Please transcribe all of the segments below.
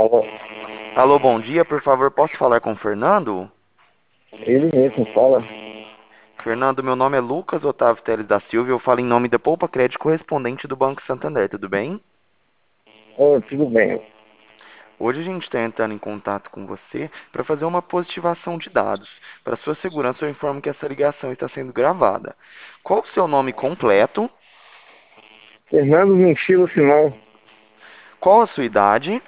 Alô, Alô, bom dia, por favor, posso falar com o Fernando? ele mesmo fala. Fernando, meu nome é Lucas Otávio Teles da Silva e eu falo em nome da Poupa Crédito correspondente do Banco Santander, tudo bem? Oh, tudo bem. Hoje a gente está entrando em contato com você para fazer uma positivação de dados. Para sua segurança, eu informo que essa ligação está sendo gravada. Qual o seu nome completo? Fernando Mentilo Simão, Qual a sua idade?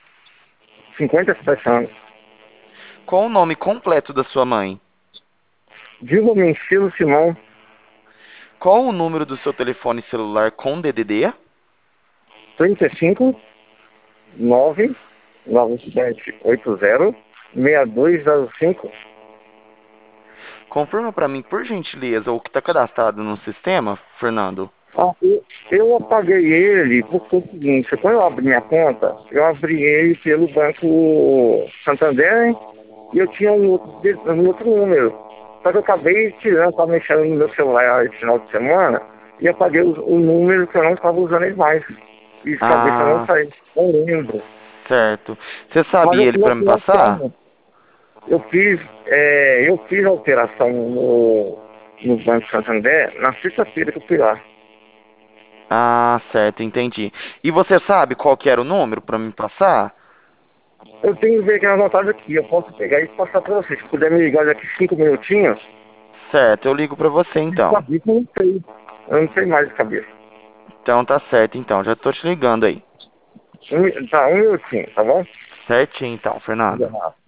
57 anos. Qual o nome completo da sua mãe? Digo Mentilo Simão, Qual o número do seu telefone celular com DDD? 35 99780 6205. Confirma para mim, por gentileza, o que está cadastrado no sistema, Fernando. Eu apaguei ele porque é o seguinte, quando eu abri minha conta, eu abri ele pelo Banco Santander e eu tinha um outro número. Só que eu acabei tirando, estava mexendo no meu celular esse final de semana e apaguei o número que eu não estava usando ele mais. E acabei que eu não Ah, saí, não lembro. certo. Você Mas sabe eu ele fiz a para me passar? alteração. Eu fiz a alteração no Banco Santander na sexta-feira que eu fui lá. Ah, certo, entendi. E você sabe qual que era o número para me passar? Eu tenho que ver que é anotado aqui. Eu posso pegar e passar para vocês. Se puder me ligar daqui 5 minutinhos, Certo, eu ligo para você de então. cabeça eu não sei. Eu não sei mais de cabeça. Então tá certo, então. Já tô te ligando aí. Tá, 1 minutinho, tá bom? Certinho então, Fernando.